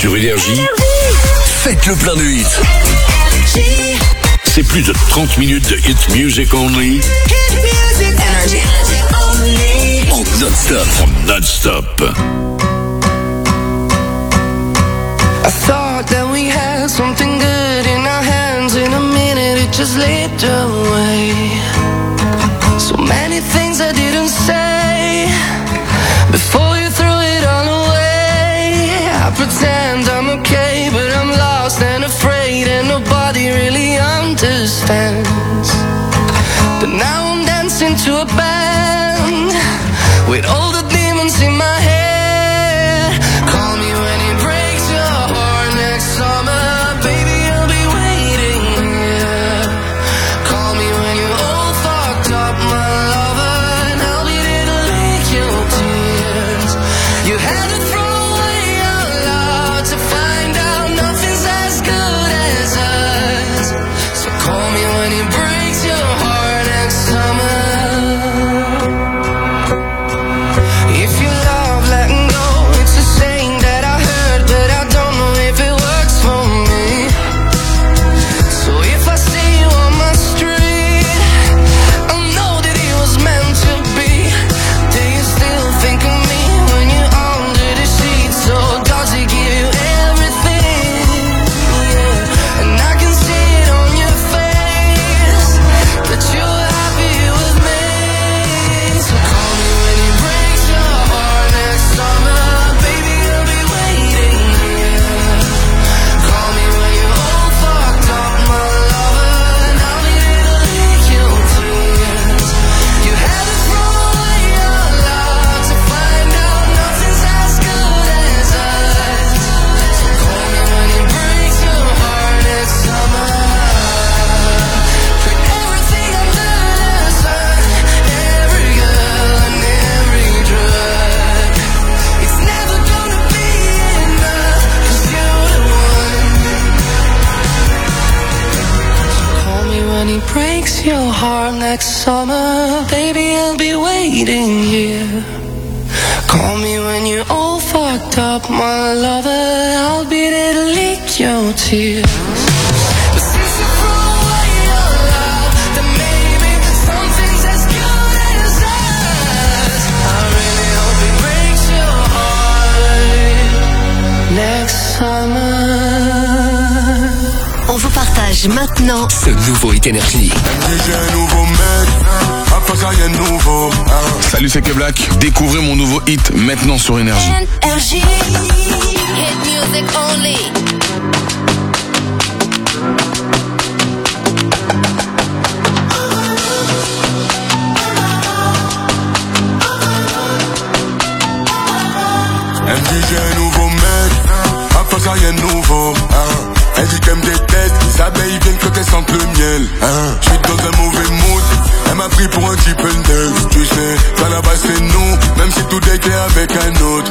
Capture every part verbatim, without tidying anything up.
Sur Énergie, faites le plein de hits. C'est plus de trente minutes de hit music only. En non-stop. En non-stop. I thought that we had something good in our hands. In a minute it just slipped away. So many things I didn't say before you threw it all away. I pretend I'm okay, but I'm lost and afraid, and nobody really understands. But now I'm dancing to a band with all the demons in my head. Call me when it breaks your heart next summer, baby, I'll be waiting here. Call me when you're all fucked up, my lover, and I'll be there to lick your tears. You had to throw away your love to find out nothing's as good as us. So call me when it breaks your heart next summer. If you love letting go, it's a saying that I heard, but I don't know if it works for me. So if I see you on my street, I know that it was meant to be. Do you still think of me when you're under the sheets? Or does it give you everything? Yeah, and I can see it on your face that you're happy with me. So call me when it breaks your heart next summer, baby, I'll be waiting here. Call me when you're all fucked up, my lover, and I'll be there to lick your tears. You had to throw away your love to find out nothing's as good as us. So call me when it breaks your heart next summer. Put everything under the sun, every girl and every drug. It's never gonna be enough, 'cause you're the one. So call me when it breaks your heart next summer, baby, I'll be waiting here. Call me when you're all fucked up, my lover, I'll be there to lick your tears. But since you threw away your love, then maybe something's as good as us. I really hope it breaks your heart next summer. On vous partage maintenant ce nouveau Hit Energy. J'ai un nouveau mec, à pas ça y'a nouveau. Salut, c'est K-Black. Découvrez mon nouveau hit maintenant sur Énergie. Energy. Hit music only. Elle dit j'ai un nouveau mec, à pas ça y'a nouveau. Elle dit qu'elle me déteste, les abeilles viennent quand elles sentent le miel. Je suis dans un mauvais mood, elle m'a pris pour un type neuf. Tu sais, qu'à la base c'est nous, même si tout est clair avec un autre.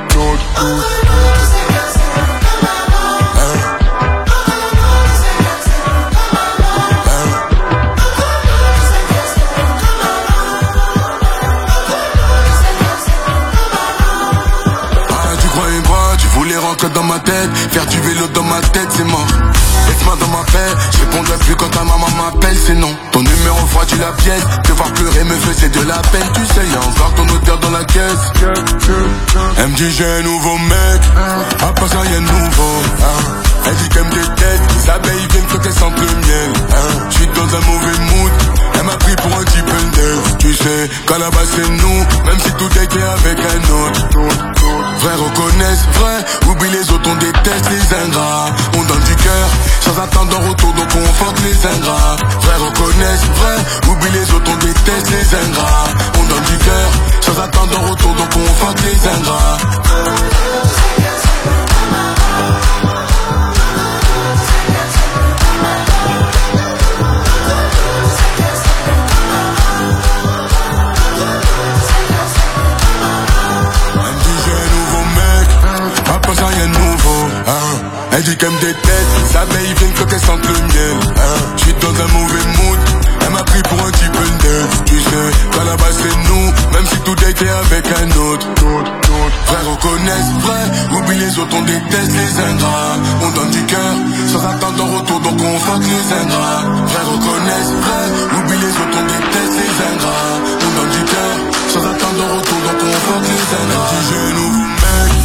Rentrer dans ma tête, faire du vélo dans ma tête, c'est mort. Laisse-moi dans ma paix, je répondrai plus quand ta maman m'appelle, c'est non. Ton numéro froidit la pièce, te voir pleurer me faisait de la peine. Tu sais, y'a encore ton odeur dans la caisse. Elle me dit j'ai un nouveau mec, à pas ça y'a un nouveau. Elle dit qu'elle me déteste, les abeilles viennent quand elles sentent le miel. Je suis dans un mauvais mood, elle m'a pris pour un type neuf. Tu sais, qu'à la base c'est nous, même si tout est clair avec un autre. Vrai reconnaissent, vrai, oublie les autres, on déteste les ingrats. On donne du cœur, sans attendre en retour, donc on fuck les ingrats. Vrai reconnaissent, vrai, oublie les autres, on déteste les ingrats. On donne du cœur, sans attendre en retour, donc on fuck les ingrats. Elle dit qu'elle me déteste, les abeilles viennent quand elles sentent le miel. Je suis dans un mauvais mood, elle m'a pris pour un type neuf. Tu sais, qu'à la base c'est nous, même si tout est clair avec un autre. vrais reconnaissent vrai. Oublie les autres, on déteste les ingrats. On donne du cœur sans attendre en retour, donc on fuck les ingrats. Vrais reconnaissent vrai. Oublie les autres, on déteste les ingrats. On donne du cœur sans attendre en retour, donc on fuck les ingrats. Un petit genou vous mène.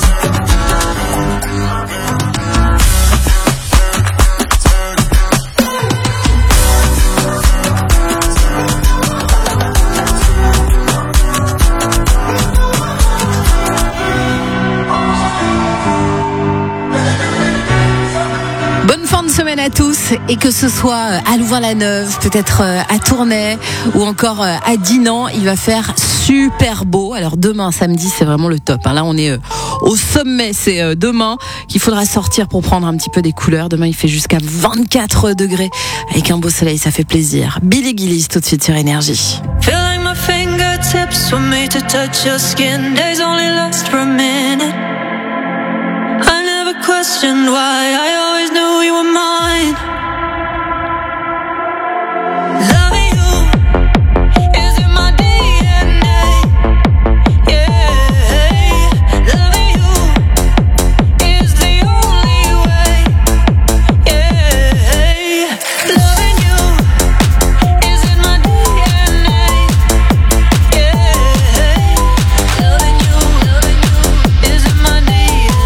Semaine à tous, et que ce soit à Louvain-la-Neuve, peut-être à Tournai ou encore à Dinan, il va faire super beau. Alors demain samedi, c'est vraiment le top, hein. Là on est au sommet, c'est demain qu'il faudra sortir pour prendre un petit peu des couleurs. Demain il fait jusqu'à vingt-quatre degrés avec un beau soleil, ça fait plaisir. Billy Gillies tout de suite sur Énergie. Feel like my fingertips were made to touch your skin. Days only last for a minute. I never questioned why, I always knew you were mine. Loving you is in my D N A. Yeah, loving you is the only way. Yeah, loving you is in my D N A. Yeah, loving you, loving you is in my D N A.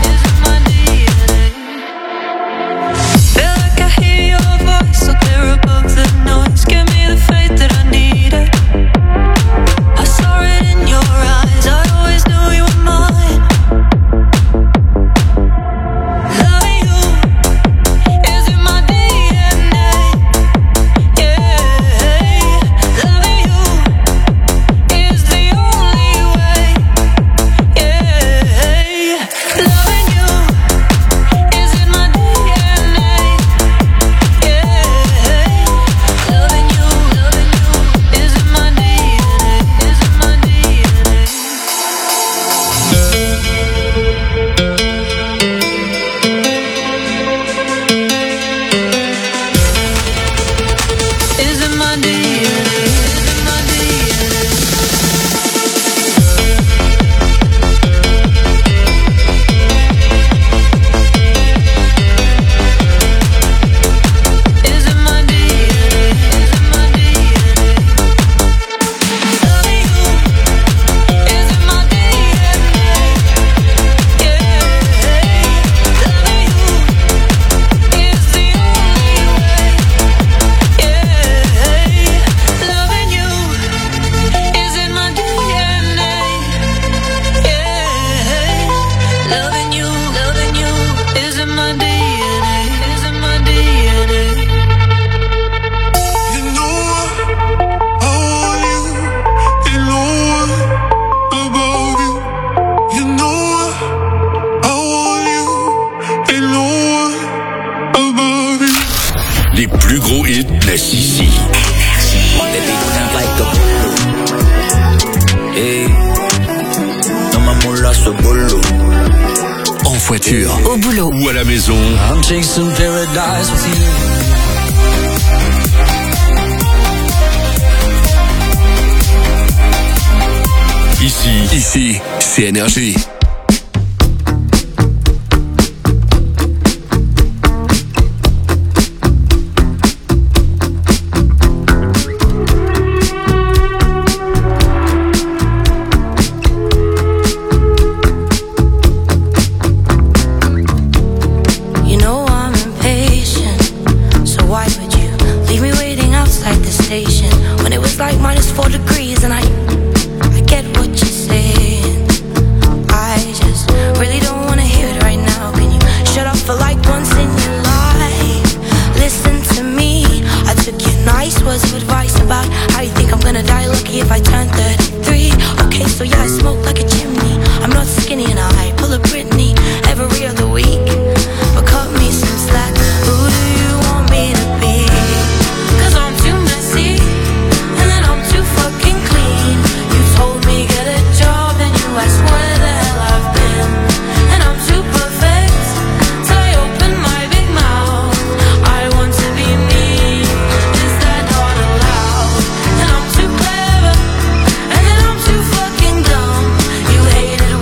Feel like I hear your voice so clear above the noise. Give me the faith that I needed. I saw it in your eyes, I always knew you were mine. Loving you is in my D N A. Yeah, loving you is the only way. Yeah, loving you is in my D N A. Yeah, loving you, loving you is in my D N A, is in my D N A. Is in my D N A, is in my D N A. Is in my D N A, is in my D N A. Loving you is in my D N A. Yeah, loving you is the only way. Yeah, loving you is in my D N A. Yeah, loving you, loving you is in my D N A, is in my D N A. You know I want you, you know above you. You know I want you, you know above you. Les plus gros hits naissent ici. En voiture, Au boulot, ou à la maison, I'm chasing paradise with you. ici, ici, c'est Énergie. You know I'm impatient, so why would you leave me waiting outside the station when it was like minus four degrees? And I, I get what you're saying. I just really don't wanna hear it right now. Can you shut up for like once in your life? Listen to me. I took your nice words of advice about how you think I'm gonna die lucky if I turn thirty-three. Okay, so yeah, I smoke like a chimney. I'm not skinny and I pull a Britney every other week. But cut me some slack. Who do you want me to be? 'Cause I'm too messy, and then I'm too fucking clean. You told me get a job, and you asked where the hell I've been. And I'm too perfect till I open my big mouth. I want to be me, is that not allowed? And I'm too clever, and then I'm too fucking dumb. You hated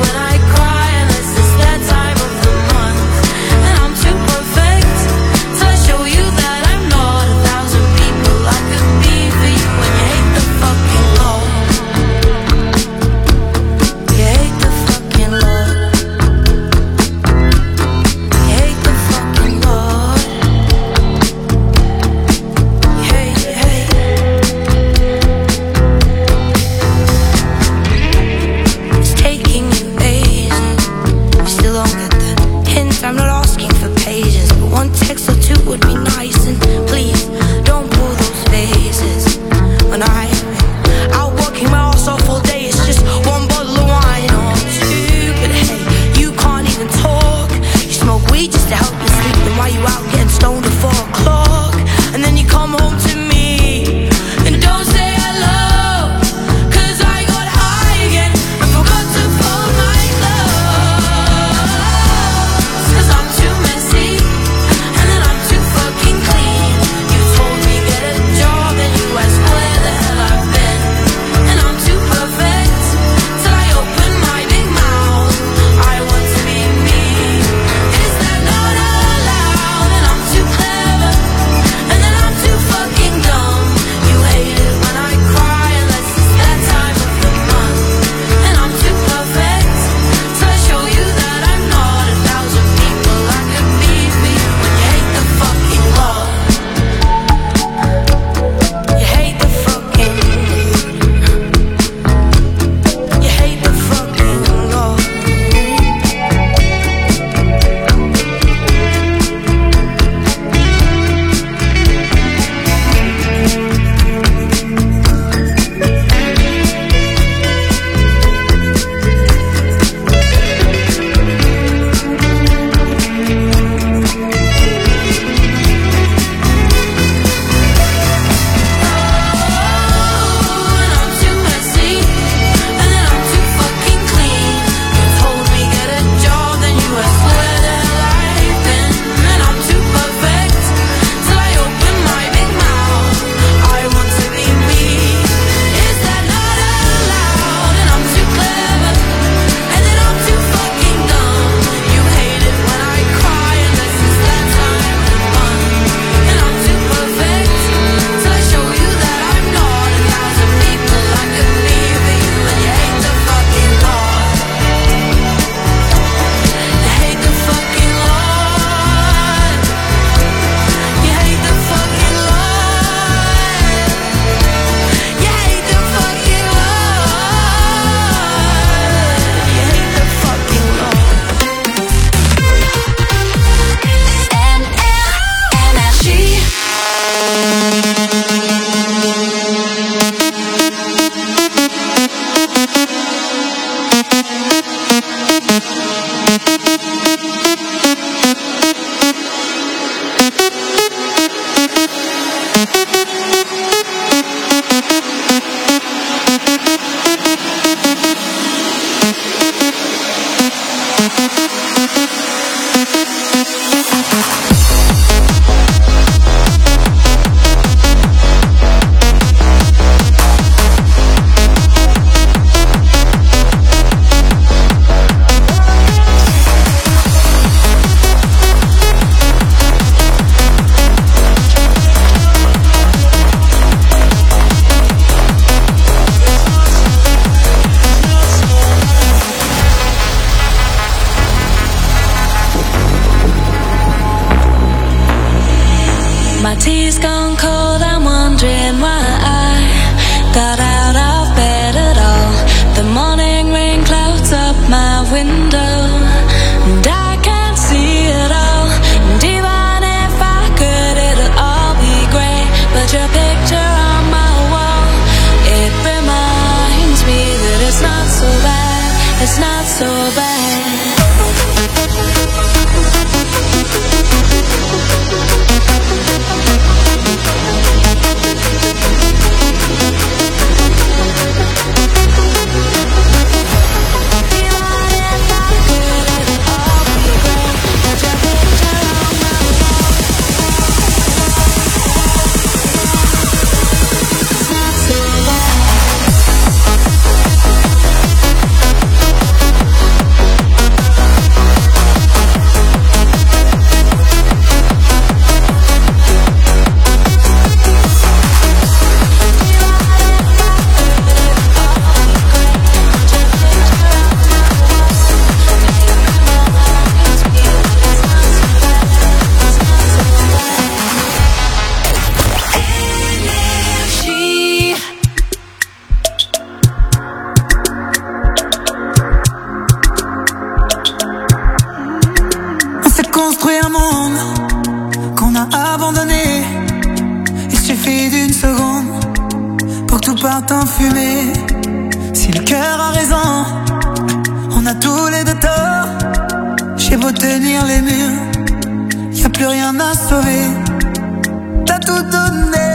voir t'enfumer. Si le cœur a raison, on a tous les deux tort. J'ai beau tenir les murs, y'a plus rien à sauver. T'as tout donné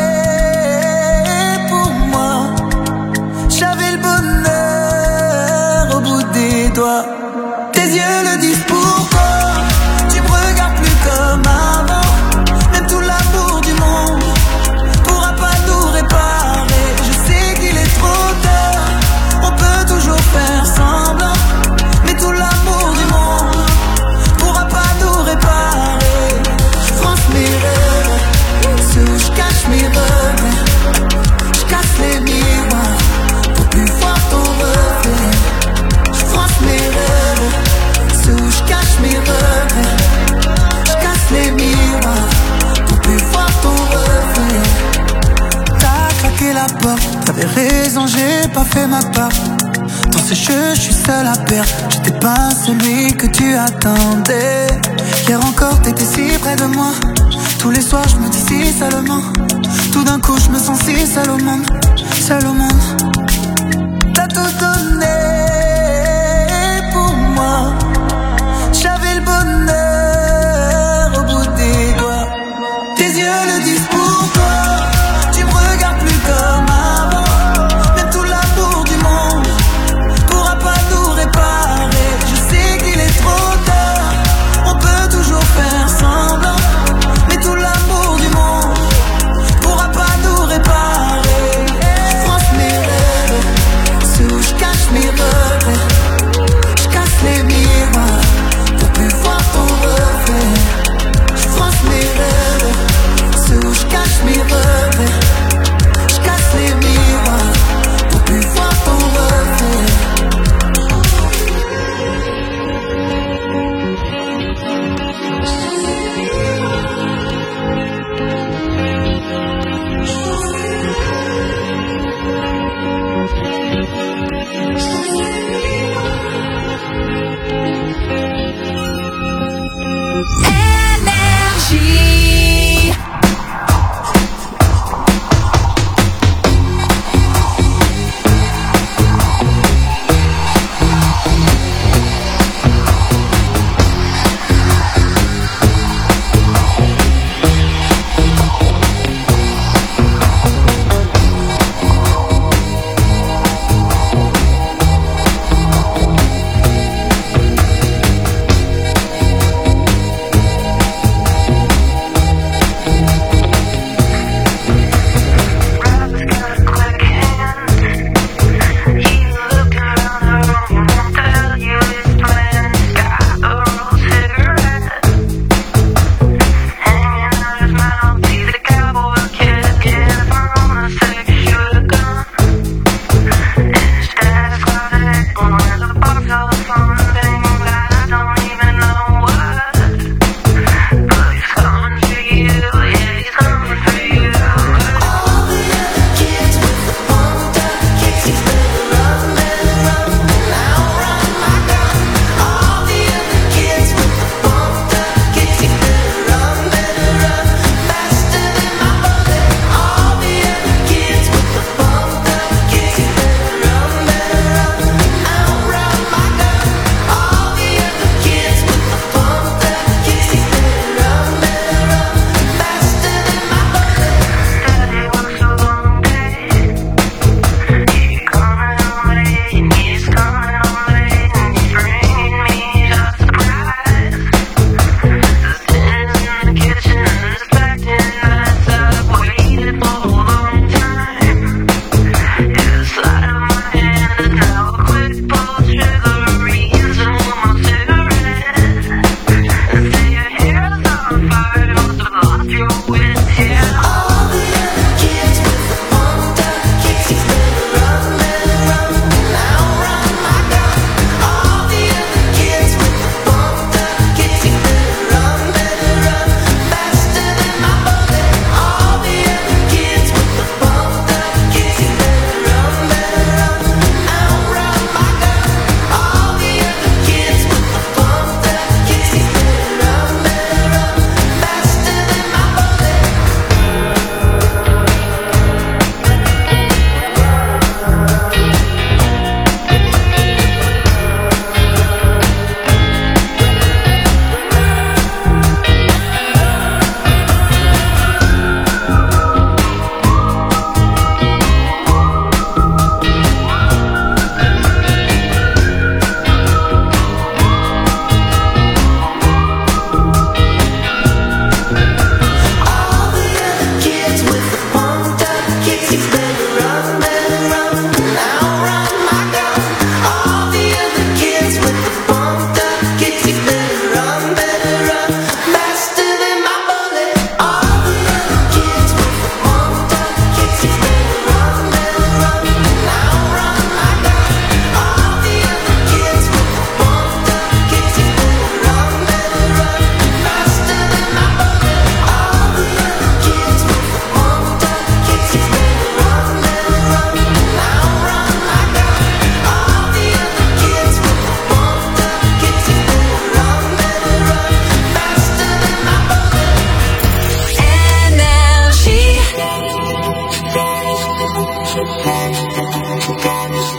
pour moi, j'avais le bonheur au bout des doigts. Tes yeux le disent pourquoi, tu me regardes plus comme avant. Même tout l'amour du monde pourra pas nous réparer. Je sais qu'il est trop tard, on peut toujours faire semblant, mais tout l'amour du monde pourra pas nous réparer. Je France mes rêves, ceux où je cache mes regrets. Je casse les miroirs pour plus voir ton reflet. Je France mes rêves, ceux où je cache mes regrets. Je casse les miroirs pour plus voir ton reflet. T'as claqué la porte, t'avais raison, j'ai pas fait ma part. Dans ce jeu, je suis seul à perdre. J'étais pas celui que tu attendais. Hier encore, t'étais si près de moi. Tous les soirs, je me dis si seulement. Tout d'un coup, je me sens si seul au monde. Seul au monde. T'as tout donné pour moi. J'avais le bonheur au bout des doigts. Tes yeux le disent pourquoi, tu me regardes plus comme avant. Même tout l'amour du monde pourra pas nous réparer. Je sais qu'il est trop tard, on peut toujours faire semblant, mais tout l'amour du monde pourra pas nous réparer. Je France mes rêves, ceux où je cache mes regrets. Je casse les miroirs pour plus voir ton reflet. Je France mes rêves, ceux où je cache mes regrets. Je casse les miroirs pour plus voir ton reflet. Énergie.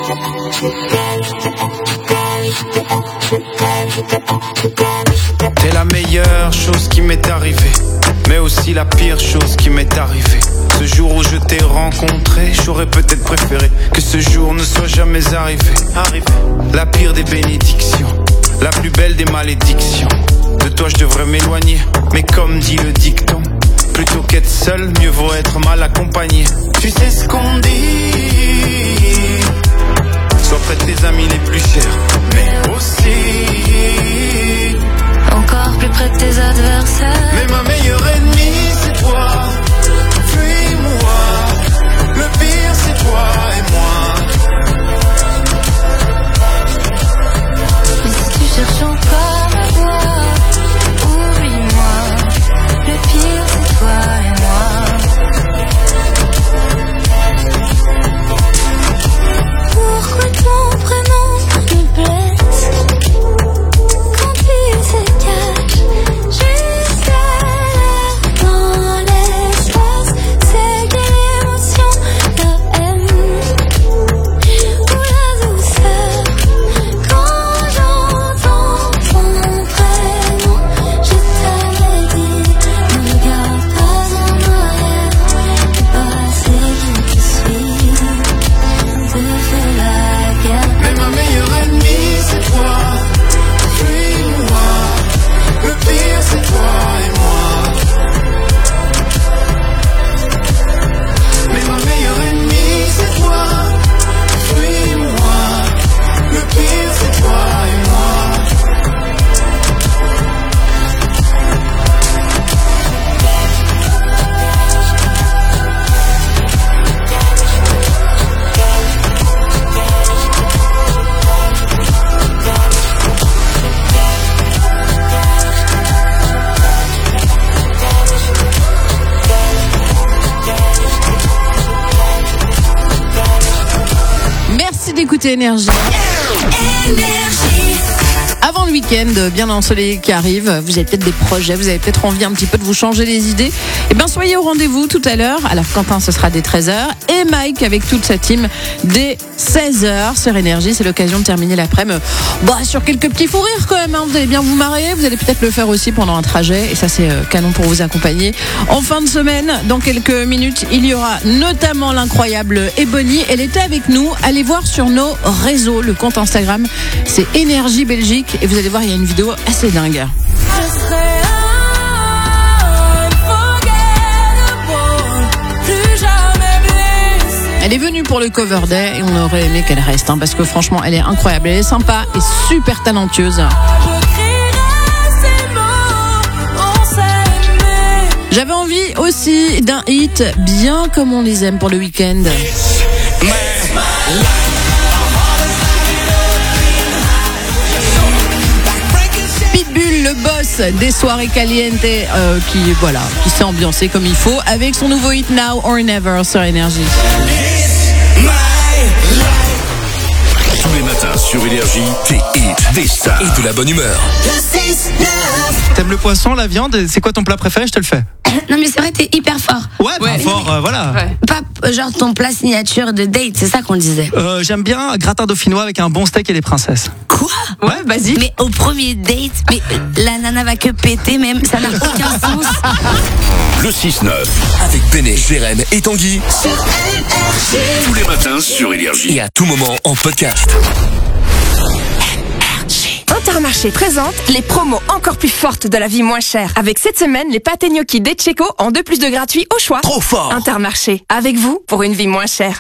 T'es la meilleure chose qui m'est arrivée, mais aussi la pire chose qui m'est arrivée. Ce jour où je t'ai rencontré, j'aurais peut-être préféré que ce jour ne soit jamais arrivé. Arrivé. La pire des bénédictions, la plus belle des malédictions. De toi je devrais m'éloigner, mais comme dit le dicton, plutôt qu'être seul, mieux vaut être mal accompagné. Tu sais ce qu'on dit, sois près de tes amis les plus chers, mais aussi encore plus près de tes adversaires. Mais ma meilleure ennemie c'est toi, fuis-moi. Le pire c'est toi et moi. Mais si tu cherches encore à voir, oublie-moi. Le pire c'est toi et moi. Pourquoi ton prénom me blesse quand il se cache jusqu'à l'air dans l'espace? C'est quelle émotion, la haine ou la douceur quand j'entends ton prénom? Je t'avais dit, ne regarde pas en arrière, le passé qui te suit te fait la guerre. Mais ma meilleure ennemie c'est toi, fuis-moi. Le pire c'est toi et moi. Mais ma meilleure ennemie c'est toi, fuis-moi. Le pire c'est toi et moi. Merci d'écouter Énergie. Avant le week-end bien ensoleillé qui arrive, vous avez peut-être des projets, vous avez peut-être envie un petit peu de vous changer les idées. Eh bien, soyez au rendez-vous tout à l'heure. Alors, Quentin, ce sera dès treize heures. Et Mike, avec toute sa team, dès seize heures sur Énergie. C'est l'occasion de terminer l'après-midi bah, sur quelques petits fous rires quand même. Hein. Vous allez bien vous marrer. Vous allez peut-être le faire aussi pendant un trajet. Et ça, c'est euh, canon pour vous accompagner. En fin de semaine, dans quelques minutes, il y aura notamment l'incroyable Ebony. Elle était avec nous. Allez voir sur nos réseaux. Le compte Instagram, c'est Énergie Belgique. Et vous allez voir, il y a une vidéo assez dingue. Elle est venue pour le Cover Day et on aurait aimé qu'elle reste, hein, parce que franchement, elle est incroyable. Elle est sympa et super talentueuse. J'avais envie aussi d'un hit bien comme on les aime pour le week-end. Pitbull, le boss des soirées caliente, euh, qui voilà, qui s'est ambiancé comme il faut avec son nouveau hit Now or Never sur Énergie. Tous les matins sur Énergie, des hits, des stars et de la bonne humeur. T'aimes le poisson, la viande? C'est quoi ton plat préféré? Je te le fais. Non mais c'est vrai, t'es hyper fort. Ouais, ouais. fort, euh, voilà. Ouais. Pas genre ton plat signature de date, c'est ça qu'on disait. Euh, j'aime bien un gratin dauphinois avec un bon steak et des princesses. Quoi? Ouais, vas-y. Mais au premier date, mais la nana va que péter même, ça n'a aucun sens. Le six neuf avec Béné, Jérém et Tanguy. Sur Énergie. Tous les matins sur Énergie. Et à tout moment en podcast. Intermarché présente les promos encore plus fortes de la vie moins chère. Avec cette semaine, les pâtés gnocchi d'Etcheco en deux plus de gratuit au choix. Trop fort! Intermarché, avec vous pour une vie moins chère.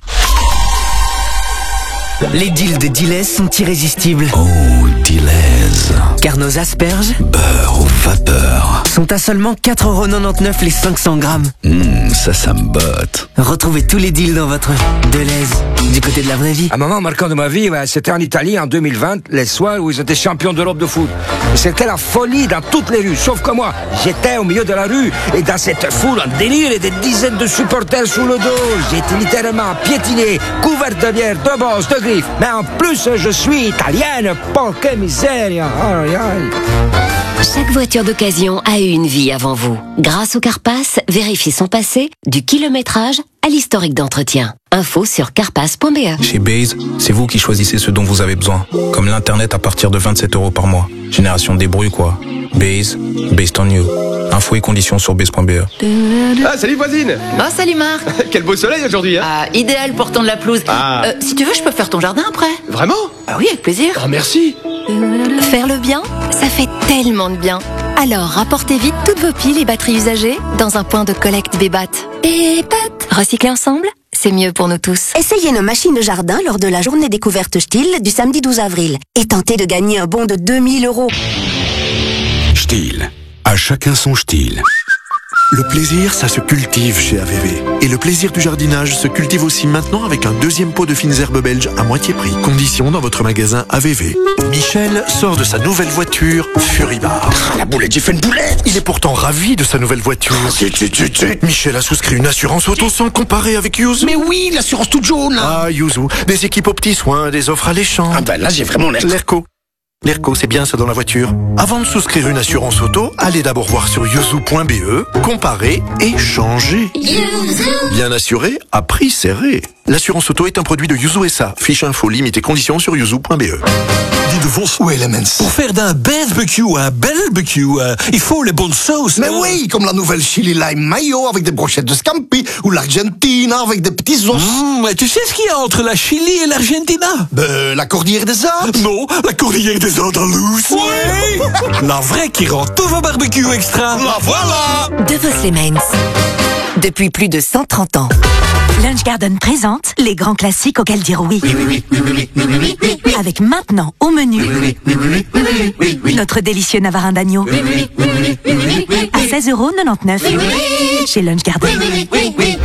Les deals de Dilez sont irrésistibles. Oh, Dilez. Car nos asperges, beurre ou vapeur, sont à seulement quatre euros quatre-vingt-dix-neuf les cinq cents grammes. Mmh, ça, ça me botte. Retrouvez tous les deals dans votre Deleuze, du côté de la vraie vie. Un moment marquant de ma vie, ouais, c'était en Italie en deux mille vingt, les soirs où ils étaient champions d'Europe de foot. C'était la folie dans toutes les rues, sauf que moi, j'étais au milieu de la rue et dans cette foule en délire et des dizaines de supporters sous le dos. J'étais littéralement piétiné, couvert de bière, de bosses, de griffes. Mais en plus, je suis italienne, pour que miseria. Aïe, aïe. Chaque voiture d'occasion a eu une vie avant vous. Grâce au Carpass, vérifiez son passé, du kilométrage à l'historique d'entretien. Info sur carpass point b e. Chez Base, c'est vous qui choisissez ce dont vous avez besoin. Comme l'internet à partir de vingt-sept euros par mois. Génération débrouille quoi. Base, based on you. Infos et conditions sur base point b e. Ah, salut voisine. Oh, salut Marc. Quel beau soleil aujourd'hui, hein. Ah, idéal pour tendre la pelouse. Ah. Euh, si tu veux, je peux faire ton jardin après. Vraiment? Ah oui, avec plaisir. Oh, merci. Faire le bien, ça fait tellement de bien. Alors, rapportez vite toutes vos piles et batteries usagées dans un point de collecte Bébat. Bébat. Recycler ensemble, c'est mieux pour nous tous. Essayez nos machines de jardin lors de la journée découverte Stihl du samedi douze avril et tentez de gagner un bon de deux mille euros. Stihl. À chacun son Stihl. Le plaisir, ça se cultive chez A V V. Et le plaisir du jardinage se cultive aussi maintenant avec un deuxième pot de fines herbes belges à moitié prix. Condition dans votre magasin A V V. Michel sort de sa nouvelle voiture Furibar. La boulette, j'ai fait une boulette. Il est pourtant ravi de sa nouvelle voiture. Michel a souscrit une assurance auto sans comparer avec Yuzu. Mais oui, l'assurance toute jaune. Ah, Yuzu. Des équipes aux petits soins, des offres alléchantes. Ah ben là, j'ai vraiment l'air... L'Erco. L'Erco, c'est bien ça dans la voiture. Avant de souscrire une assurance auto, allez d'abord voir sur yuzu point b e, comparer et changer. Bien assuré, à prix serré. L'assurance auto est un produit de Yuzu S A. Fiche info, limite et conditions sur yuzu point b e. Dis de vos Elements. Pour faire d'un barbecue un barbecue, euh, il faut les bonnes sauces. Mais oui, comme la nouvelle chili lime mayo avec des brochettes de scampi ou l'Argentina avec des petits os. Mmh, mais tu sais ce qu'il y a entre la Chili et l'Argentina? Ben, la cordillère des Alpes. Non, la cordillère des Andalouses. Oui. La vraie qui rend tous vos barbecues extra. La voilà. De vos Elements. Depuis plus de cent trente ans. Lunch Garden présente les grands classiques auxquels dire oui. Oui, oui, oui, oui, oui, oui, oui, oui. Avec maintenant au menu oui, oui, oui, oui, oui, oui, oui, oui. notre délicieux navarin d'agneau oui, oui, oui, oui, oui, oui, oui, à seize euros quatre-vingt-dix-neuf oui, oui. chez Lunch Garden. Oui, oui, oui, oui.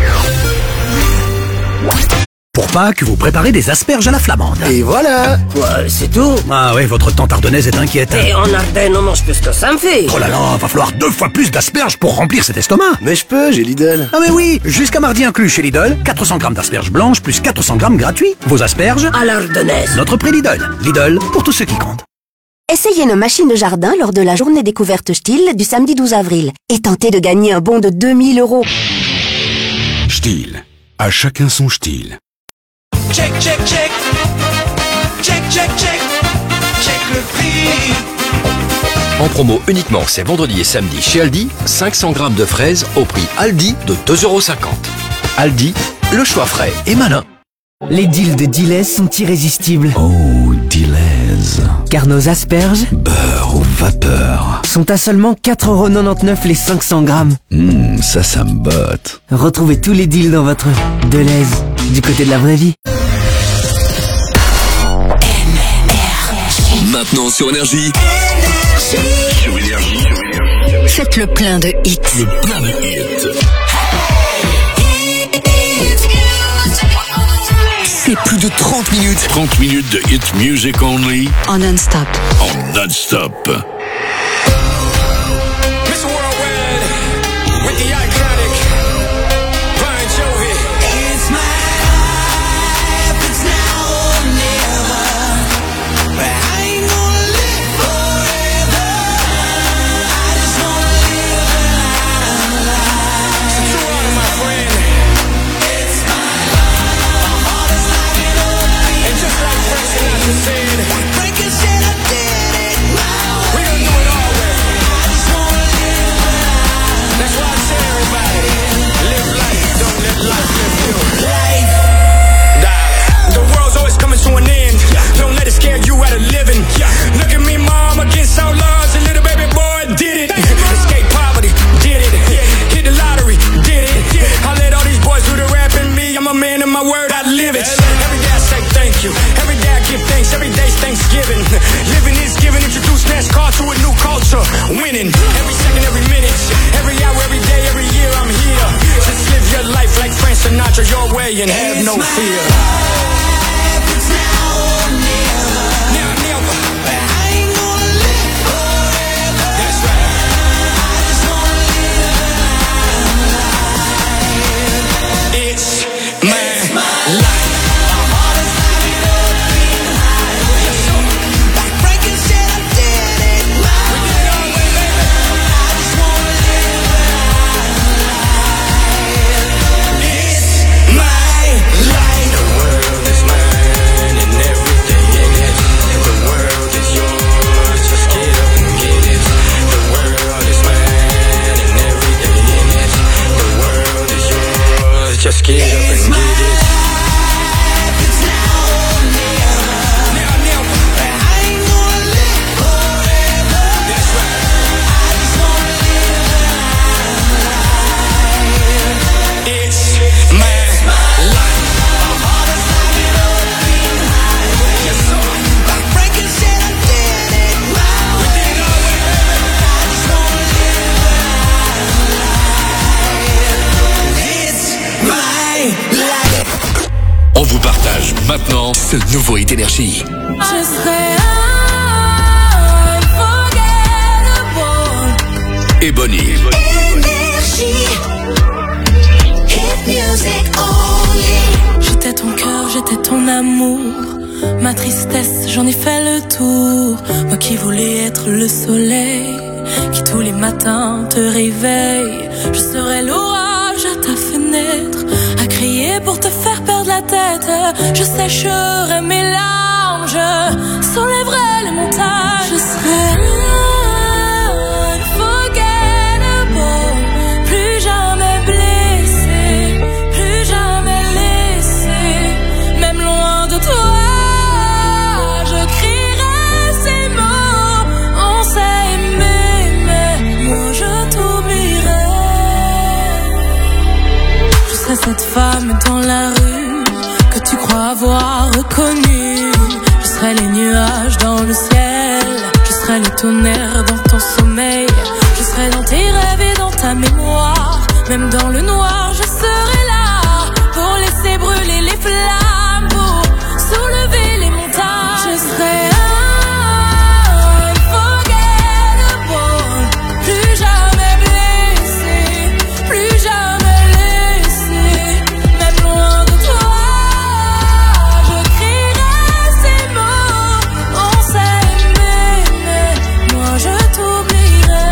Pour Pâques, vous préparez des asperges à la flamande. Et voilà. Ouais, c'est tout. Ah oui, votre tante ardennaise est inquiète. Et en Ardennes, on mange plus que ça me fait. Oh là là, va falloir deux fois plus d'asperges pour remplir cet estomac. Mais je peux, j'ai Lidl. Ah mais oui, jusqu'à mardi inclus chez Lidl, quatre cents grammes d'asperges blanches plus quatre cents grammes gratuits. Vos asperges à l'Ardennaise. Notre prix Lidl. Lidl, pour tous ceux qui comptent. Essayez nos machines de jardin lors de la journée découverte Stihl du samedi douze avril et tentez de gagner un bon de deux mille euros. Stihl. À chacun son Stihl. Check, check, check. Check, check, check. Check le prix. En promo uniquement ces vendredis et samedis chez Aldi, cinq cents grammes de fraises au prix Aldi de deux euros cinquante. Aldi, le choix frais et malin. Les deals de Deleuze sont irrésistibles. Oh, Deleuze. Car nos asperges, beurre ou vapeur, sont à seulement quatre euros quatre-vingt-dix-neuf les cinq cents grammes. Hum, ça, ça me botte. Retrouvez tous les deals dans votre Deleuze, du côté de la vraie vie. Maintenant sur Énergie. Sur Énergie. Faites le plein de hits. Le plein de hits. C'est plus de trente minutes. trente minutes de hit music only. En non-stop. En non-stop. Winning every second, every minute, every hour, every day, every year. I'm here. Just live your life like Frank Sinatra your way and have no fear. Frequency c'est le nouveau hit Énergie. Je serai unforgettable. Et Bonnie. Énergie. Hit music only. J'étais ton cœur, j'étais ton amour. Ma tristesse, j'en ai fait le tour. Moi qui voulais être le soleil, qui tous les matins te réveille. Je serai l'orage à ta fenêtre, à crier pour te faire perdre la tête. Je sécherai mes larmes, je soulèverai les montagnes. Je serai unforgettable, plus jamais blessé, plus jamais laissé, même loin de toi. Je crierai ces mots, on s'est aimé, mais moi je t'oublierai. Je serai cette femme dans la rue que tu crois avoir reconnue. Je serai les nuages dans le ciel, je serai le tonnerre dans ton sommeil. Je serai dans tes rêves et dans ta mémoire, même dans le noir je serai là pour laisser brûler les flammes, pour soulever les montagnes. Je serai unforgettable, plus jamais blessé, plus jamais laissé, même loin de toi. Je crierai ces mots, on s'est aimé, mais moi je t'oublierai.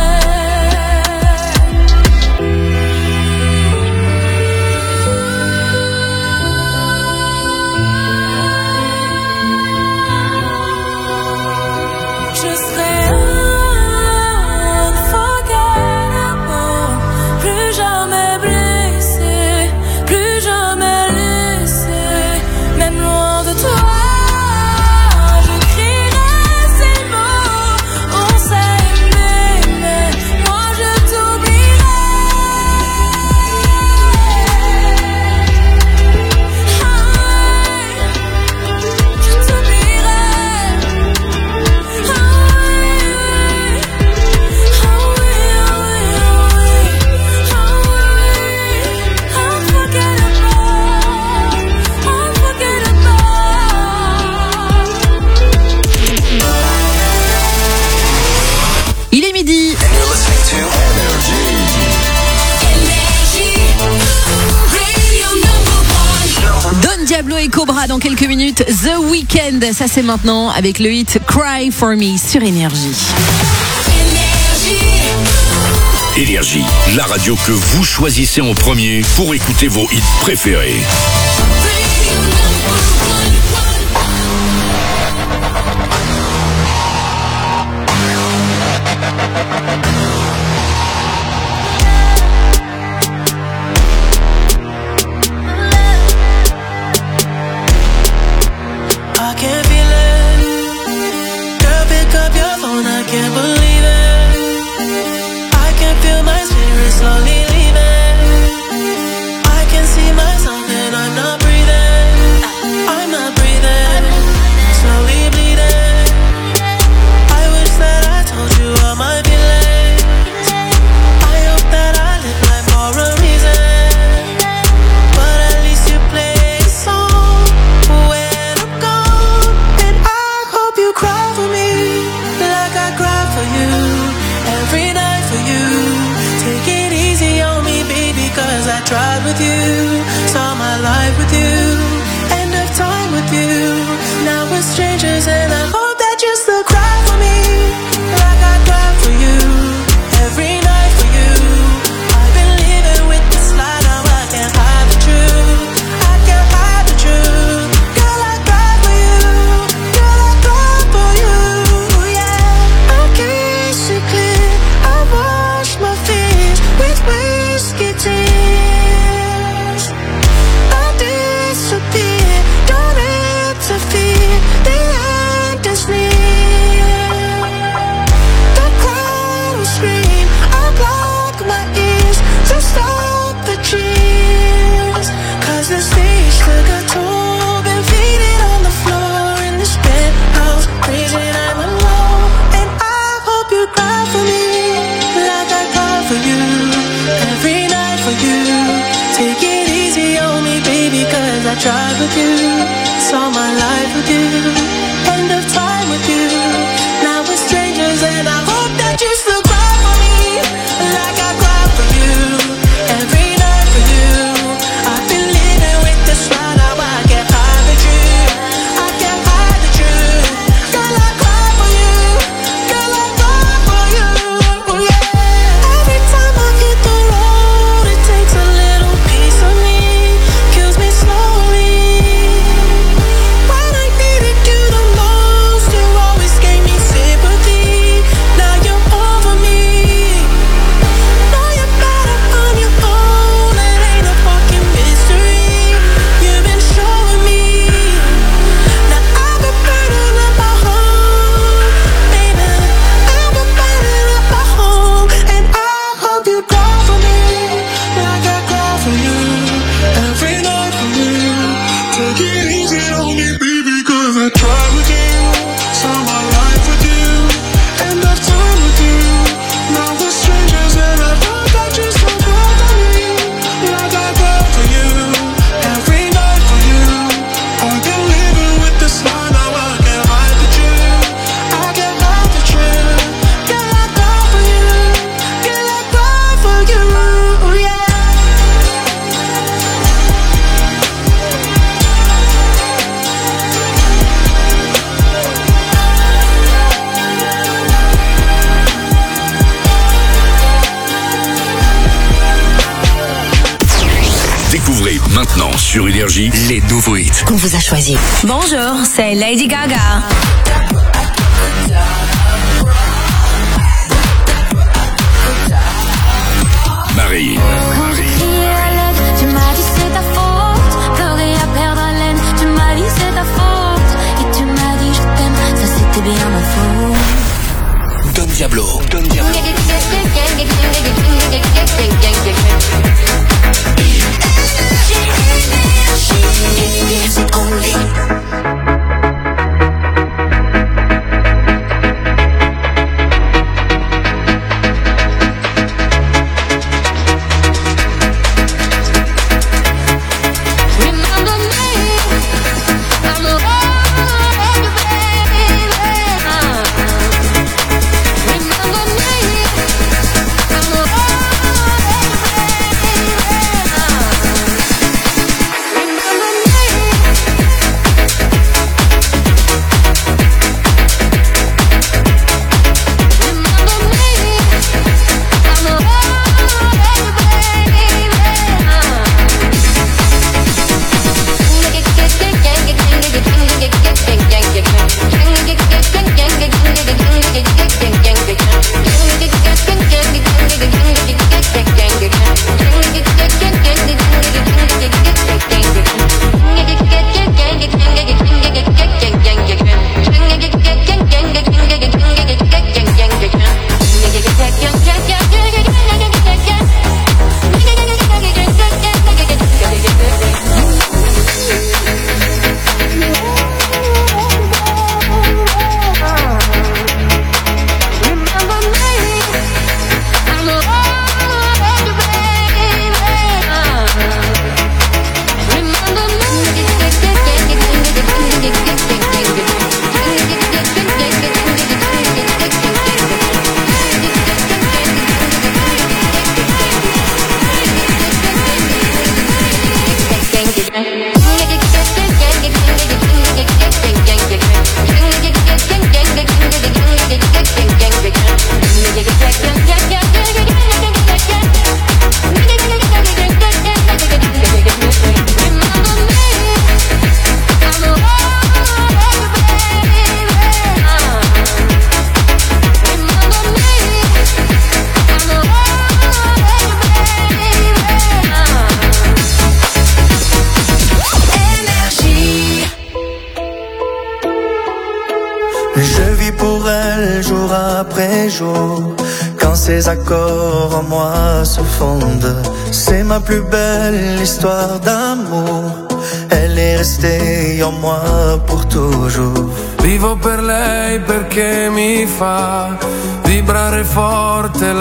Je serai unforgettable, plus jamais blessé, plus jamais laissé, même loin de toi. Je crierai ces mots, on s'est aimé, mais moi je t'oublierai. Je t'oublierai. Il est midi. Don Diablo et Cobra dans quelques minutes. The Weeknd, ça c'est maintenant avec le hit Cry For Me sur Énergie. Énergie, la radio que vous choisissez en premier pour écouter vos hits préférés. I can feel it. Girl, pick up your phone, I can't believe it. I can feel my spirit slowly leaving. I can see myself and I'm not breathing. I'm not breathing. Slowly bleeding. I wish that I told you all my feelings. I hope that I live life for a reason. But at least you play a song when I'm gone. And I hope you cry for me like I cry for you. Every night for you. Take it easy on me, baby, cause I tried with you. Saw my life with you. End of time with you. Now we're strangers and I hope that you still cry for me like I cry for you. Every night for you. I've been living with this lie, now I can't hide the truth. I can't hide the truth. Girl, I cry for you. Girl, I cry for you. Yeah, I can't see clear. I wash my fears with whiskey tears. I disappear, don't interfere. The end is near. The crowd will scream. I block my ears to stop the cheers. Cause the stage took a toll. Been feeding on the floor in this penthouse. Freezing, I'm alone. And I hope you cry for me like I cry for you. Every night for you. Take it easy on me, baby, cause I tried with you. Saw my life die with you, start my life with you, end of time with you. Now we're strangers and I thought that you still bother me. Like I die for you, every night for you. I've been living with this lie, now I can't hide the truth. I can't hide the truth. Can I die for you? Can I die for you? Yeah. Découvrez maintenant sur Énergie les nouveaux hits qu'on vous a choisis. Bonjour, c'est Lady Gaga. Marie. Quand j'ai crié à l'aide, tu m'as dit c'est ta faute. Pleurer à perdre haleine, tu m'as dit c'est ta faute. Et tu m'as dit je t'aime, ça c'était bien ma faute. Don Diablo. Don Diablo. Music only. Je vis pour elle jour après jour. Quand ses accords en moi se fondent, c'est ma plus belle histoire d'amour. Elle est restée en moi pour toujours. Vivo per lei perché mi fa vibrare forte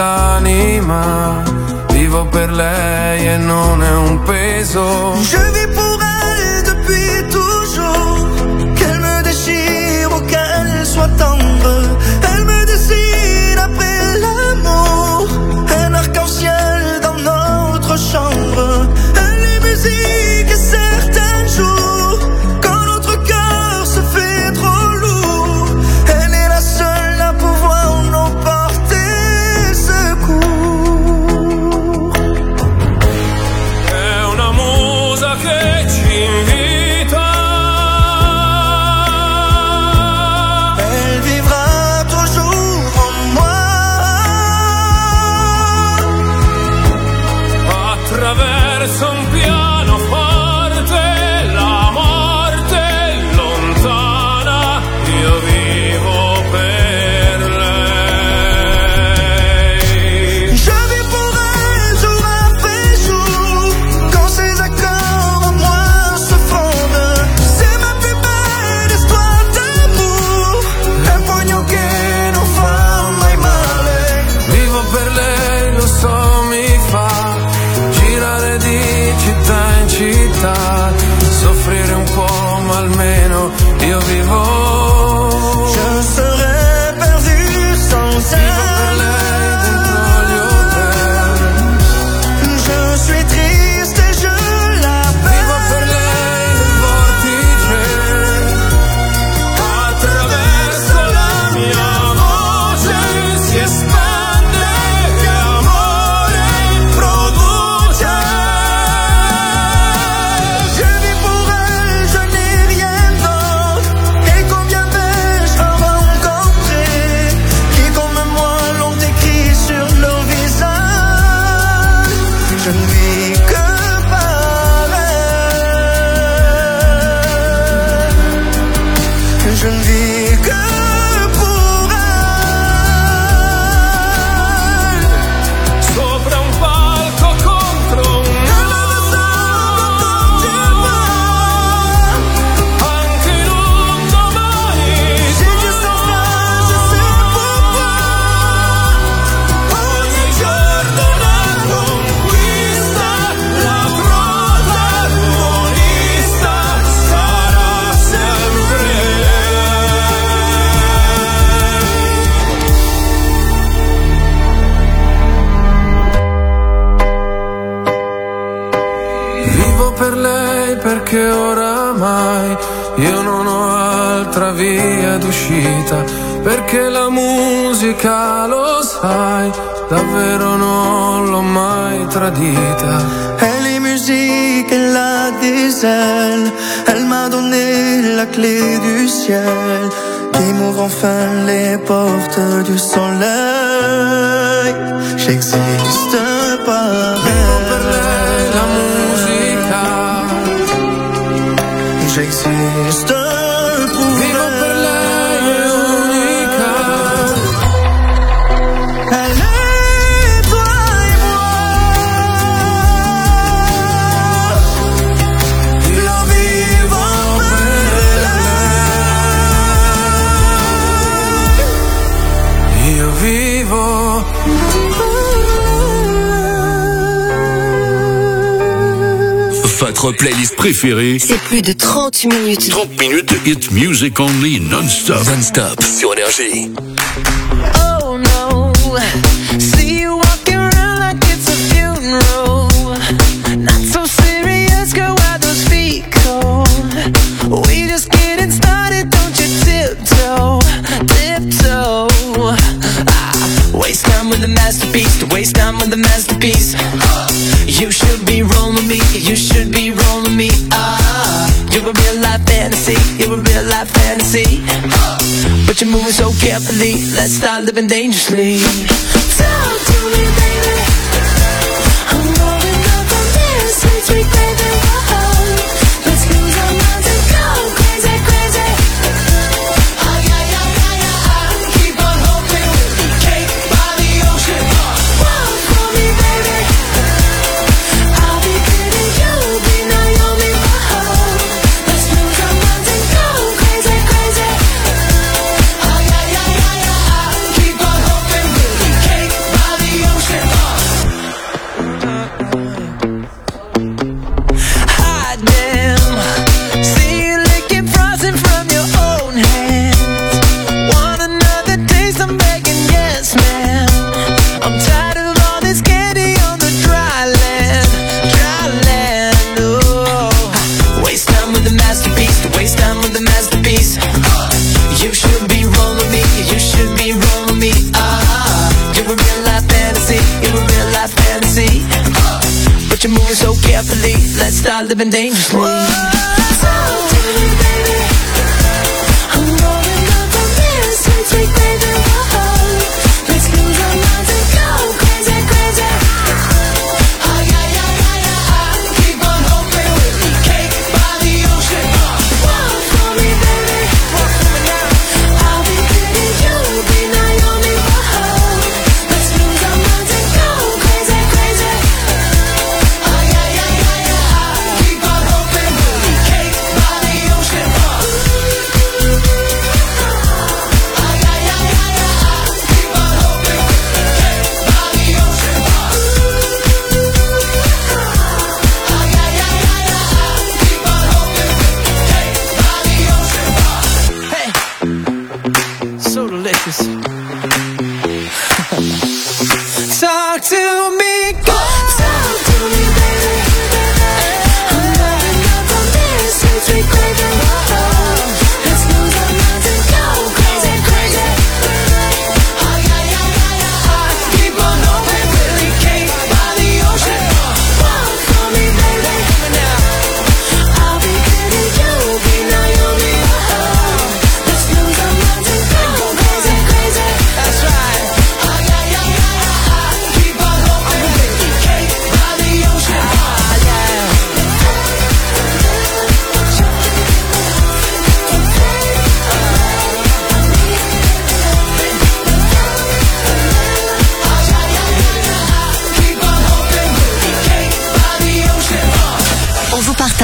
l'anima. Vivo per lei e non è un peso. Je vis pour elle depuis toujours. Qu'elle me déchire ou qu'elle soit tendre, elle me dessine après l'amour. Un arc-en-ciel dans notre chambre. Elle est musique et certains jours, quand notre cœur se fait trop lourd, elle est la seule à pouvoir nous porter secours. È una musa che vis que pour elle. Sopra un palco contro un anche in un domani. J'ai juste un flash, je sais pourquoi. Ogni giorno una conquista, la protagonista sarà sempre lei. Vivo per lei perché oramai io non ho altra via d'uscita, perché la musica, lo sai, davvero non l'ho mai tradita. Elle est musique, elle a des ailes. Elle m'a donné la clé du ciel, qui m'ouvre enfin les portes du soleil. J'existe par elle. La musica, j'existe pour vivo per lei, è unica. Elle est toi et moi. Io vivo per lei. Io vivo. Votre playlist préférée, C'est plus de trente minutes. trente minutes de hit music only non-stop. Non-stop sur Énergie. Oh no, see you walking around like it's a funeral. Not so serious, girl, why those feet cold? We just getting started, don't you tiptoe, tiptoe. Ah, waste time with a masterpiece, to waste time with a masterpiece. You should be rolling me, you should be rolling me. Ah, you're a real life fantasy, you're a real life fantasy. But you're moving so carefully, let's start living dangerously. Talk to me, baby. I'm rolling up on this sweet, sweet baby. Whoa. Let's lose our minds and go crazy, crazy. Ay, ay, ay, ay, ay. Keep on hoping we'll be cake by the ocean. Walk for me, baby. I'll be pretty, you'll be Naomi. Whoa. Let's lose our minds and go crazy, crazy. Ay, ay, ay, ay, ay. Keep on hoping we'll be cake by the ocean. Hot damn, see you licking frosting from your own hands. Want another taste? I'm begging, yes, ma'am. I'm tired of all this candy on the dry land, dry land. Oh, waste time with a masterpiece, to waste time with a masterpiece. You should be rolling me, you should be rolling me. Ah, you're a real life fantasy, you're a real life fantasy. But you're moving so carefully, let's start living dangerously. Talk to me, baby. I'm rolling up on this sweet, sweet baby. Whoa. Let's lose our minds and go crazy, crazy. Ay, ay, ay, ay, ay. Keep on hoping we'll be cake by the ocean. Walk for me, baby. Walk for me now. I'll be pretty, you'll be Naomi. Whoa. Let's lose our minds and go crazy, crazy. Ay, ay, ay, ay, ay. Keep on hoping we'll be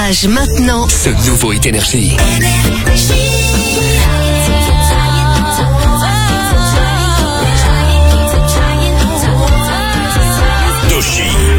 Partage maintenant ce nouveau Hit Énergie. Doshi.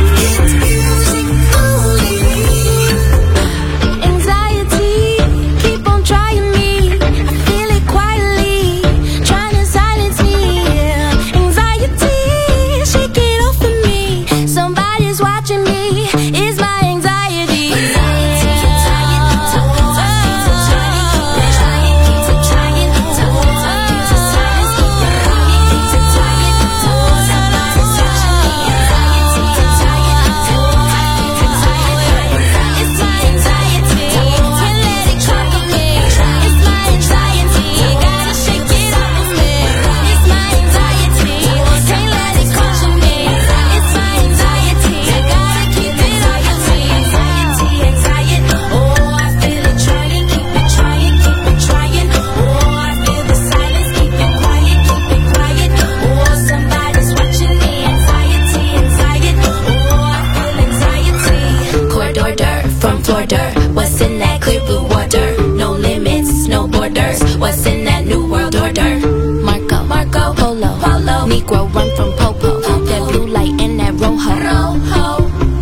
What's in that clear blue water? No limits, no borders. What's in that new world order? Marco, Marco, Polo, Polo. Negro run from Popo. That blue light in that rojo. Rojo.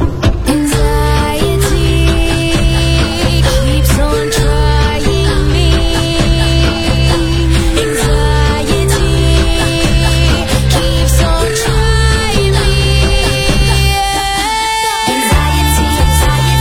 Anxiety keeps on trying me. Anxiety keeps on trying me. Anxiety, anxiety.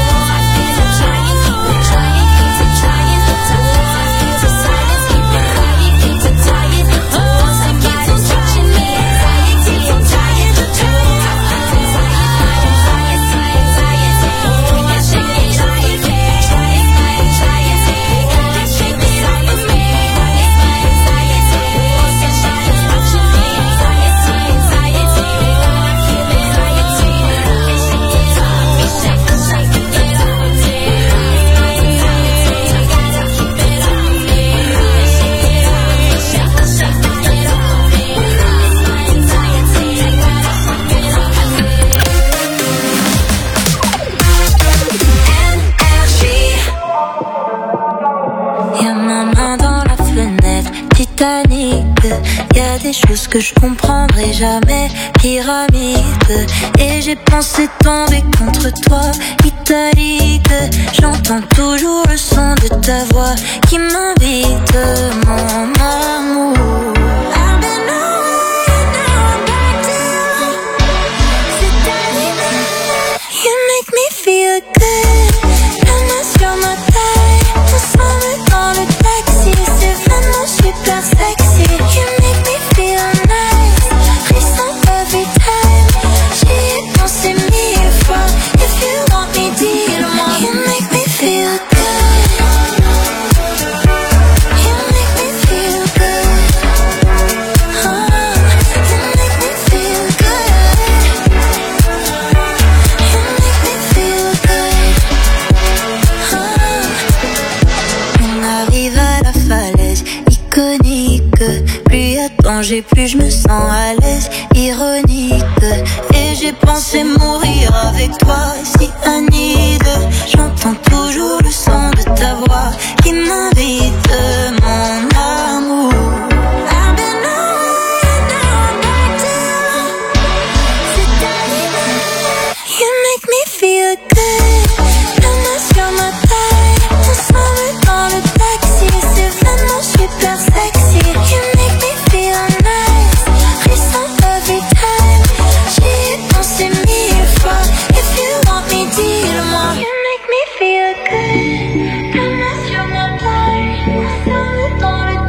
Y'a des choses que je comprendrai jamais, pyramide. Et j'ai pensé tomber contre toi, italique. J'entends toujours le son de ta voix qui m'invite, mon amour. I've been away, now I'm back down. C'est terminé. You make me feel good. La main sur ma taille, ensemble dans le taxi. C'est vraiment super sexy. You make me feel nice. Frisson every time. J'y ai pensé mille fois. If you want me, dis-le-moi. You make me feel good. You make me feel good. Oh, you make me feel good. You make me feel good. Oh. On arrive à la falaise iconique. Plus y'a de danger, plus je me sens à l'aise, ironique. Et j'ai pensé mourir avec toi, si Anide. J'entends toujours le son de ta voix qui m'invite, mon amour. I've been away, now I'm back down. C'est terminé. You make me feel good. La main sur ma taille, ensemble dans le taxi. C'est vraiment super sexy. You make me feel nice. Frisson every time. J'y ai pensé mille fois. If you want me, dis-le-moi. You make me feel good. La main sur ma taille, ensemble dans le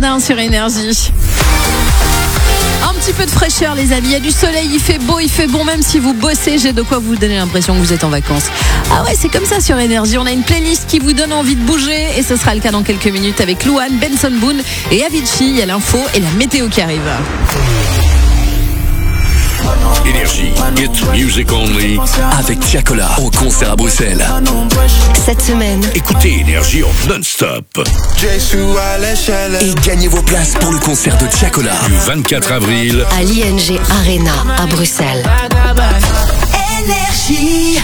Jardin sur Énergie. Un petit peu de fraîcheur les amis, il y a du soleil, il fait beau, il fait bon, même si vous bossez, j'ai de quoi vous donner l'impression que vous êtes en vacances. Ah ouais, c'est comme ça sur Énergie, on a une playlist qui vous donne envie de bouger et ce sera le cas dans quelques minutes avec Louane, Benson Boone et Avicii. Il y a l'info et la météo qui arrive. Énergie, hit music only. Avec Tiakola au concert à Bruxelles. Cette semaine, Écoutez Énergie en non-stop. Et gagnez vos places pour le concert de Tiakola. Du vingt-quatre avril à l'I N G Arena à Bruxelles. Énergie.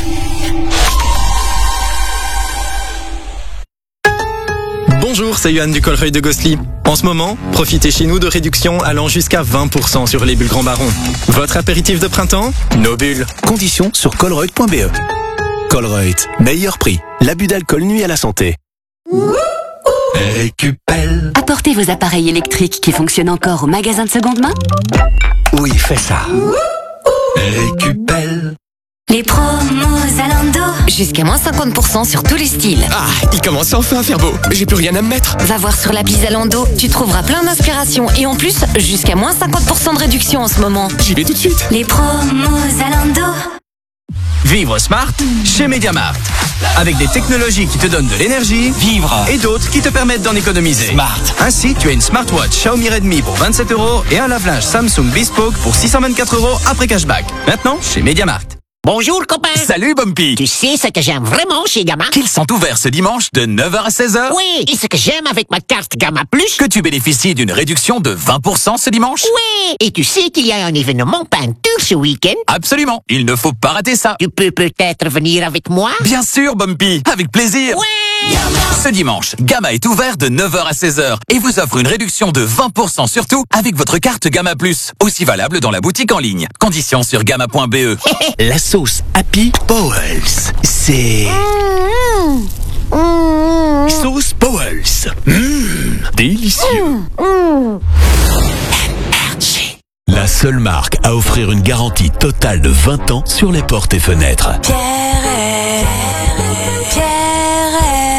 Bonjour, c'est Yohan du Colreuil de Gosselies. En ce moment, profitez chez nous de réductions allant jusqu'à vingt pour cent sur les bulles Grand Baron. Votre apéritif de printemps ? Nos bulles. Conditions sur colreuil point b e. Colreuil, meilleur prix. L'abus d'alcool nuit à la santé. Récupelle. Apportez vos appareils électriques qui fonctionnent encore au magasin de seconde main. Oui, fais ça. Récupelle. Les promos Zalando. Jusqu'à moins cinquante pour cent sur tous les styles. Ah, il commence enfin à faire beau. J'ai plus rien à me mettre. Va voir sur l'appli Zalando, tu trouveras plein d'inspirations et en plus, jusqu'à moins cinquante pour cent de réduction en ce moment. J'y vais tout de suite. Les promos Zalando. Vivre smart chez MediaMarkt. Avec des technologies qui te donnent de l'énergie, vivre, et d'autres qui te permettent d'en économiser. Smart. Ainsi, tu as une smartwatch Xiaomi Redmi pour vingt-sept euros et un lave-linge Samsung Bespoke pour six cent vingt-quatre euros après cashback. Maintenant, chez MediaMarkt. Bonjour copain. Salut Bumpy. Tu sais ce que j'aime vraiment chez Gamma? Qu'ils sont ouverts ce dimanche de neuf heures à seize heures. Oui, et ce que j'aime avec ma carte Gamma Plus, que tu bénéficies d'une réduction de vingt pour cent ce dimanche. Oui, et tu sais qu'il y a un événement peinture ce week-end? Absolument, il ne faut pas rater ça. Tu peux peut-être venir avec moi? Bien sûr Bumpy, avec plaisir. Oui. Ce dimanche, Gamma est ouvert de neuf heures à seize heures et vous offre une réduction de vingt pour cent sur tout avec votre carte Gamma Plus, aussi valable dans la boutique en ligne. Conditions sur gamma point b e. La sauce Happy Powell's, c'est... Mmh. Mmh. Sauce Powell's. Mmh, délicieux. Mmh. La seule marque à offrir une garantie totale de vingt ans sur les portes et fenêtres. Pierre, Pierre.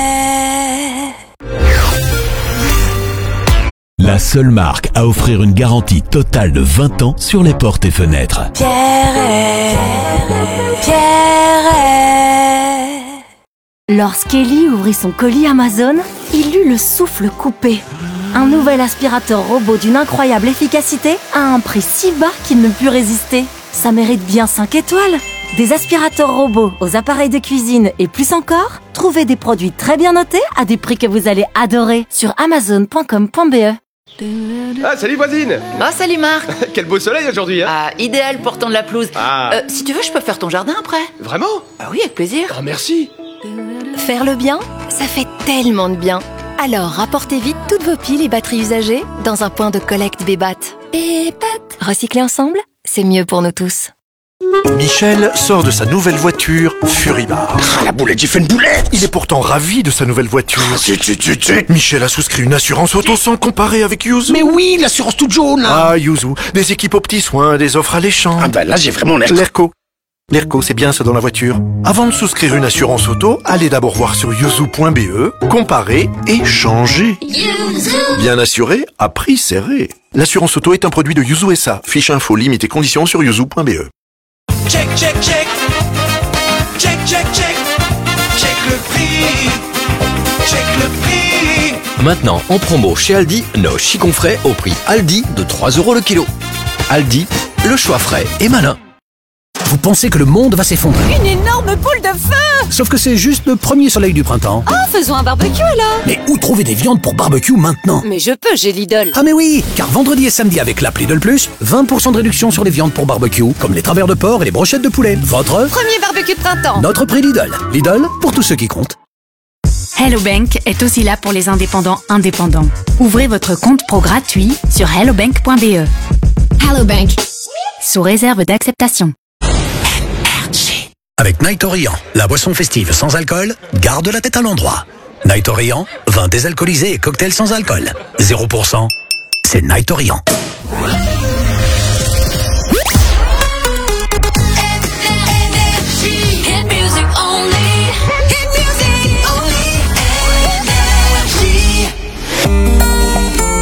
La seule marque à offrir une garantie totale de vingt ans sur les portes et fenêtres. Pierre, Pierre. Lorsqu'Ellie ouvrit son colis Amazon, il eut le souffle coupé. Un nouvel aspirateur robot d'une incroyable efficacité à un prix si bas qu'il ne put résister. Ça mérite bien cinq étoiles. Des aspirateurs robots aux appareils de cuisine et plus encore, trouvez des produits très bien notés à des prix que vous allez adorer sur amazon point com point b e. Ah, salut voisine. Ah, salut Marc. Quel beau soleil aujourd'hui, hein. Ah, idéal pour tendre la pelouse. Ah. Euh, si tu veux, je peux faire ton jardin après. Vraiment? Ah oui, avec plaisir. Ah, merci. Faire le bien, ça fait tellement de bien. Alors, rapportez vite toutes vos piles et batteries usagées dans un point de collecte Bébat. Bébat. Recycler ensemble, c'est mieux pour nous tous. Michel sort de sa nouvelle voiture Furibar. Ah, la boulette, j'ai fait une boulette. Il est pourtant ravi de sa nouvelle voiture. Zut, zut, zut, zut. Michel a souscrit une assurance auto sans comparer avec Yuzu. Mais oui, l'assurance toute jaune, là. Ah, Yuzu, des équipes aux petits soins, des offres alléchantes. Ah ben là, j'ai vraiment l'air... L'Erco. L'Erco, c'est bien ça dans la voiture. Avant de souscrire une assurance auto, allez d'abord voir sur yuzu point b e, comparer et changer. Bien assuré, à prix serré. L'assurance auto est un produit de Yuzu S A. Fiche info, limite et conditions sur yuzu point b e. Check, check, check. Check, check, check. Check le prix. Check le prix. Maintenant, en promo chez Aldi, nos chicons frais au prix Aldi de trois euros le kilo. Aldi, le choix frais et malin. Vous pensez que le monde va s'effondrer? Une énorme boule de feu! Sauf que c'est juste le premier soleil du printemps. Oh, faisons un barbecue alors! Mais où trouver des viandes pour barbecue maintenant? Mais je peux, j'ai Lidl. Ah mais oui, car vendredi et samedi avec l'app Lidl Plus, vingt pour cent de réduction sur les viandes pour barbecue, comme les travers de porc et les brochettes de poulet. Votre premier barbecue de printemps. Notre prix Lidl. Lidl, pour tous ceux qui comptent. Hello Bank est aussi là pour les indépendants indépendants. Ouvrez votre compte pro gratuit sur hello bank point b e. Hello Bank. Sous réserve d'acceptation. Avec Night Orient, la boisson festive sans alcool, garde la tête à l'endroit. Night Orient, vin désalcoolisé et cocktail sans alcool. zéro pour cent, c'est Night Orient.